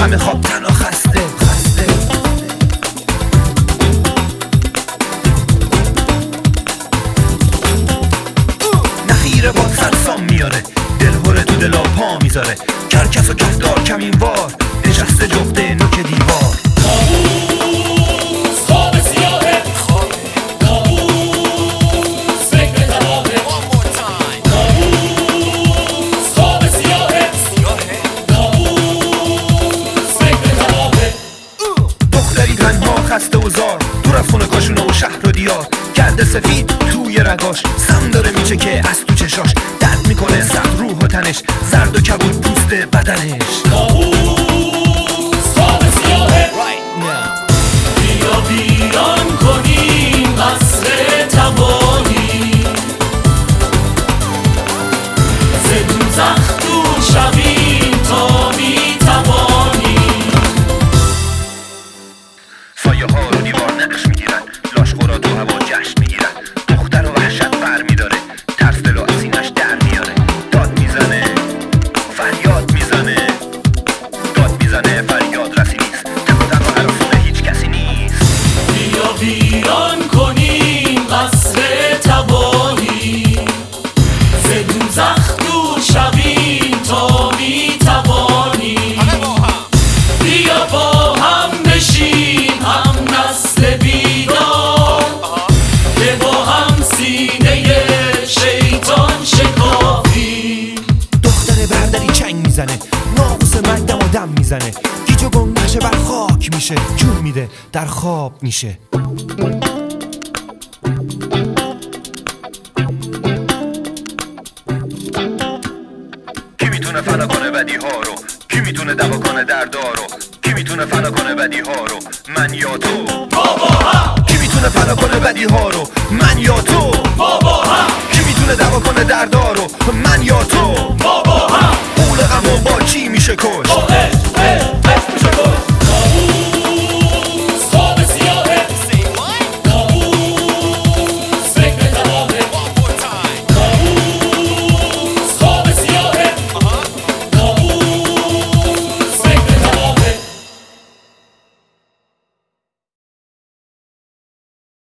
همه خوابتن و خسته نخیره باد خلصان میاره، دلهوره تو دلا پا میذاره، کرکس و کفتار کمین وار نشسته جفته نوک دیوار. کابوس خواب سیاهه، کابوس فکر تباهه، کابوس خواب سیاهه، کابوس فکر تباهه. دختری تنها خسته و زار دور از خونه کاشونه و شهر و دیار، کرده سفید توی رگاش، سم داره میچه که از تو چشاش، درد میکنه صد روح و تنش، زرد و کبود پوست بدنش. کابوس خواب سیاهه، بیا ویران کنیم قصر تباهی، ز دوزخ دور شویم تا میتوانیم. سایه ها رو دیوار نقش میگیرن، لاشخورا تو هوا جشن میگیرن، دختر و وحشت بر میداره، ترس دل و اسینش در میاره، داد میزنه فریاد میزنه، داد میزنه فریاد رسی نیست، تن و عرصونه هیچ کسی نیست. بیا ویران کنیم قصر تباهی، ز دوزخ دور شویم تا میتوانیم. بیا با هم بشیم هم نسل بیدار، که با هم سینه شیطان شکافیم. دختر بردری چنگ میزنه، ناموس من دم و دم میزنه، گیج و گم نشه بر خاک میشه، جون میده در خواب میشه. کی میتونه فنا کنه بدی ها رو، کی میتونه دوا کنه دردا رو، کی میتونه فنا کنه بدی ها رو، من یا تو؟ بابا هم، کی میتونه فنا کنه بدی ها رو، من یا تو؟ بابا هم، کی میتونه دوا کنه دردا رو، من یا تو؟ بابا هم، اون غمو با چی میشه کش؟